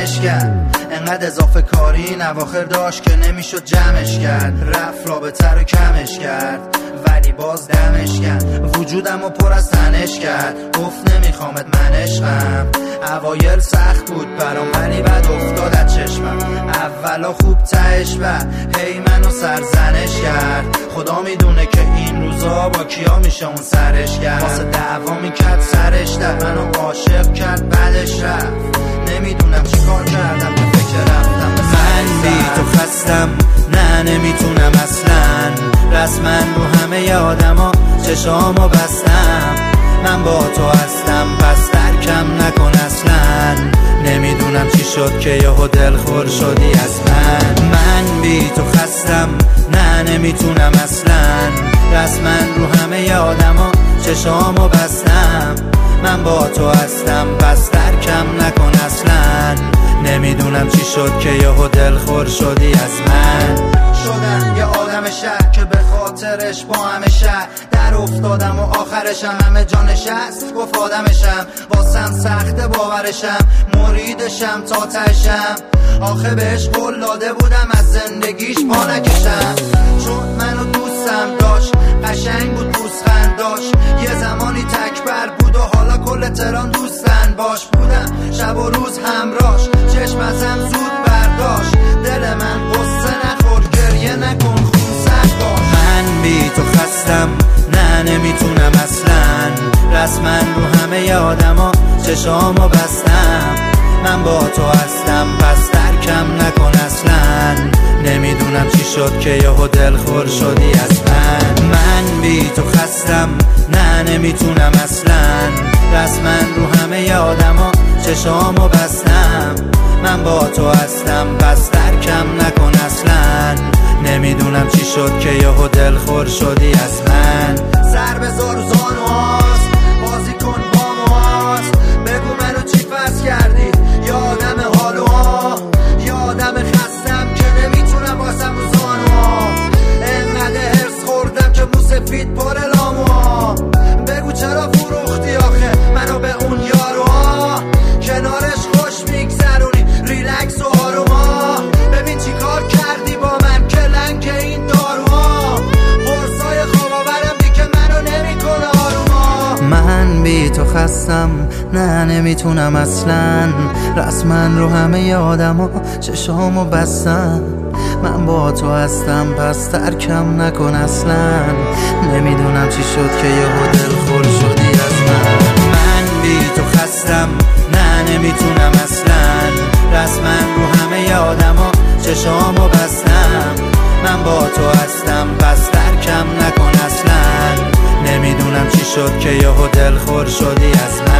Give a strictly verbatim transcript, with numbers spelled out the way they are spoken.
تنش کرد. انقدر اضافه کاری این اواخر داشت که نمیشد جمعش کرد. رفت رابطه رو کمش کرد ولی باز دمش کرد. وجودم رو پر از تنش کرد. گفت نمیخوامت من عشقم. اوایل سخت بود برام ولی بعد افتاد از چشمم. اولا خوب تهش بعد هی منو سرزنش کرد. خدا میدونه که این روزا با کیا میشه اون سرش کرد. واسه دعوا میکرد سرش در منو عاشق کرد بعدش رفت. نمیدونم چی کار کردم که فکر رفتم. من بی تو خستم نه نمیتونم اصلا. رسما رو همه آدما چشامو بستم. من با تو هستم پس ترکم نکن اصلا. نمیدونم چی شد که یهو دلخور شدی از من. من بی تو خستم نه نمیتونم اصلا. رسما رو همه آدما چشامو بستم. من با تو هستم پس ترکم نکن اصلا. نمیدونم چی شد که یهو دلخور شدی از من. شدم یه آدم شهر که به خاطرش با همه شهر در افتادم و آخرشم همه جا نشست. گفت آدمشم واسم سخته باورشم. مریدشم تا تشم. آخه بهش قول داده بودم از زندگیش پا نکشم. چون منو دوستم داشت قشنگ بود دوستخند داشت. یه زمانی تکبر بود و حالا کل تهران دوستن باش بودم. شب و روز همراش چشم ازم زود برداشت. دل من قصه نخور گریه نکن خون سرد باش. من بی تو خستم نه نمیتونم اصلا. رسما رو همه آدما چشامو بستم. من با تو هستم پس ترکم نکن اصلا. نمیدونم چی شد که یهو دلخور شدی از من. من بی تو خستم نه نمیتونم اصلا. رسما رو همه آدما چشامو بستم. من با تو هستم پس ترکم نکن اصلا. نمیدونم چی شد که یهو دلخور شدی از من. سر بذار رو زانوهاست بازی کن با موهاست. بگو منو چی فرض کردی یا آدم حالوها یا آدم خستم که نمیتونم باسم رو زانوها. انقدر هرس خوردم که مو سفید پر لاموها. بگو چرا فروختی آخه منو به اون یاروها. کنارش خوش میگذرونی ریلکس و آروما. ببین چی کار کردی با من که لنگ این داروها. قرصای خواب آورم دی که منو نمیکنه آروما. من بی تو خستم نه نمیتونم اصلا. رسما رو همه آدما چشامو بستم. من با تو هستم پس ترکم نکن اصلا. نمیدونم چی شد که یهو دلخور شدی از من. من بی تو خستم نه نمیتونم اصلا. رسما رو همه آدما چشامو بستم. من با تو هستم پس ترکم نکن اصلا. نمیدونم چی شد که یهو دلخور شدی از من.